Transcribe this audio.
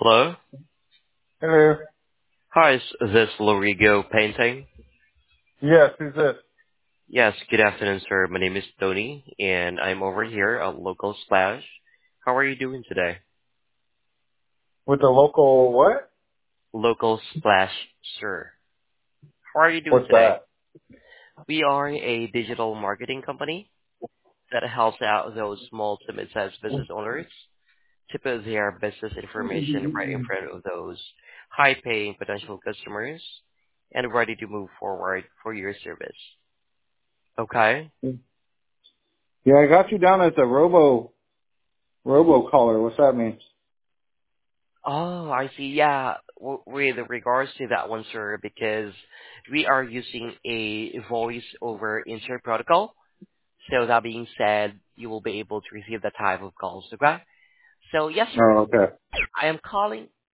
Hello. Hello. Hi, is this Lorigo Painting? Yes, who's this? Yes, good afternoon, sir. My name is Tony, and I'm over here at Local Splash. How are you doing today? With the local what? Local Splash, sir. How are you doing What's today? that? We are a digital marketing company that helps out those small to mid-sized business owners to put their business information right in front of those high-paying potential customers and ready to move forward for your service. Okay? Yeah, I got you down as a robo caller. What's that mean? Oh, I see. Yeah, with regards to that one, sir, because we are using a voice over insert protocol. So that being said, you will be able to receive that type of calls, okay? So yes, sir, Oh, okay. I am calling.